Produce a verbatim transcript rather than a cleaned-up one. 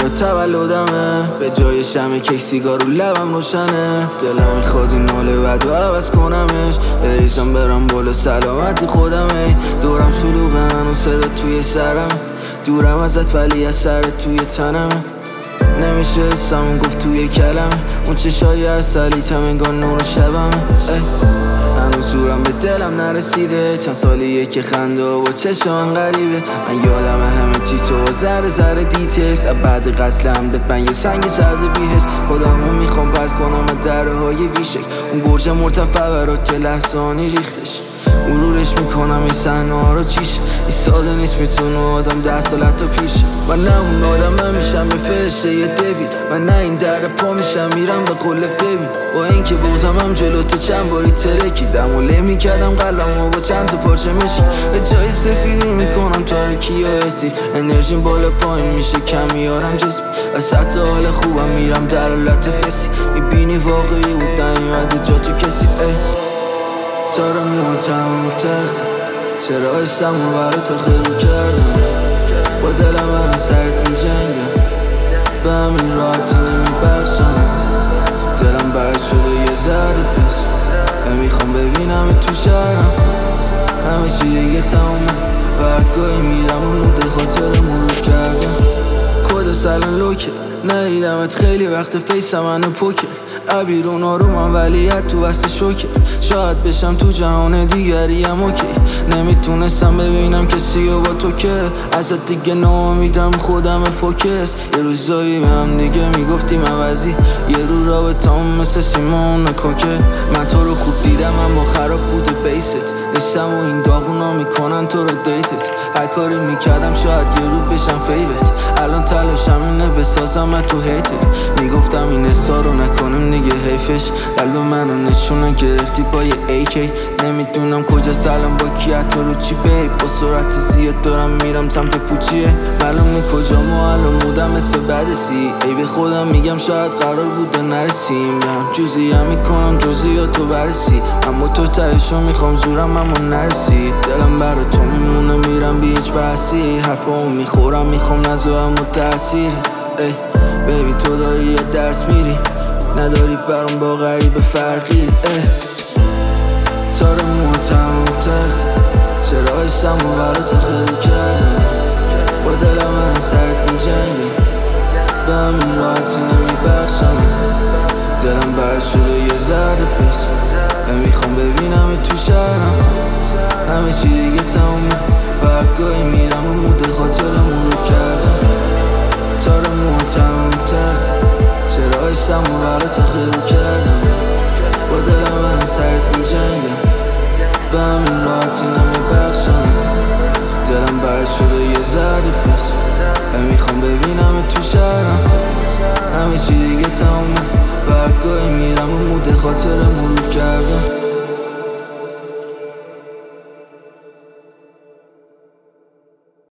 فردا تولدمه، به جای شمع کیک سیگار رو لبم روشنه. دلم میخواد این حال بد و عوض کنمش، بریزم برم بالا سلامتی خودمه. دورم شلوغه هنوز صدا توی سرم، دورم ازت ولی اثرت توی تنمه. نمیشه اسمون گفت توی کلمه، اون چشای اصلیتم انگار نور شبمه. هنوز زورم به دلم نرسیده، چند سالیه که خنده و چشم غریبه. من یادم همه چی تو ذره ذره دیتست، بعد قتلم بهت من یه سنگ زده بیهست. خودمو میخوام پس کنم دره های ویشک، اون برج مرتفع برات که لحظانی ریختش. مرورش میکنم این صحنه ها رو چیشه، این ساده نیست میتونه آدم ده سال حتی پیشه. من نه اون آدم من میشم یه فرشه یه دوید، من نه این در پا میشم میرم به قله ببین. با اینکه بازم هم جلوت چند باری ترکیدم و له میکردم قلبم و با چند تا پارچه مشی. به جای سفیدی میکنم تاریکی و استیل، انرژیم بالا پایین میشه کم میارم جسم. از حتی حال خوبم میرم در حالت فسی، میبینی واقعی بود نیومده جا تو کسی. تار موتم رو تخت، چرا ایستم و برات خیلی کردم. با دلم من سرت میجنگم، به همین راحتی نمیبخشم. دلم برد شده یه ذره بس، نمیخوام ببینم تو شهرم. همه چی دیگه تمومه و هرگاهی میرم و موده خاطر مرور کردم. کد سلن لوکه ندیدمت خیلی وقت فیسم منو پوکه. عبیرون آرومم ولیت تو وست شوکه، شاید بشم تو جهان دیگری هم اوکی. نمیتونستم ببینم کسی و با تو که ازت دیگه ناامیدم خودم فوکس. یه روزایی به هم دیگه میگفتیم عوضی، یه رو رابطه‌ام مثل سیمون کوکه. من تو رو خوب دیدم اما خراب بوده بیست، نیستم و این داغونا میکنن تو رو دیتت. هر کاری میکردم شاید یه رو بشم فیوت، الان تلاشم اینه بسازم تو هیتت. میگفتم این حسا رو نکنم دیگه حیفش، قلب منو نشونه گرفتی با یه ای کی. نمیدونم کجا سلام با کیت رو چی بی، با سرعت زیاد دارم میرم سمت پوچیه. معلوم نی کجا ما الان بودم مثل بدسی، ای به خودم میگم شاید قرار بوده نرسیم. جزئی هم میکنم جزئیاتو برسی، اما تو تهشو میخوام زورم اما نرسی. دلم برا تو میمونه میرم بی هیچ بحثی، حرفامو میخورم میخوام نذارم و تأثیری. ای بیبی تو داری یه دست میری، نداری برام با غریب فرقی. تار موتم رو تخت، چرا ایستم و برات خیلی کردم. با دلم من سرت میجنگم، به همین راحتی نمیبخشم. دلم برد شده یه ذره بس، نمیخوام ببینم تو شهرم. همه چی دیگه تمومه و هرگاهی میرم و موده خاطر مرور کردم. تار موتم رو تخت، چرا ایستم و برات خیلی کردم. با دلم من سرت میجنگم، به همین راحتی نمیبخشم. دلم برد شده یه ذره بس، نمیخوام ببینم تو شهرم. همه چی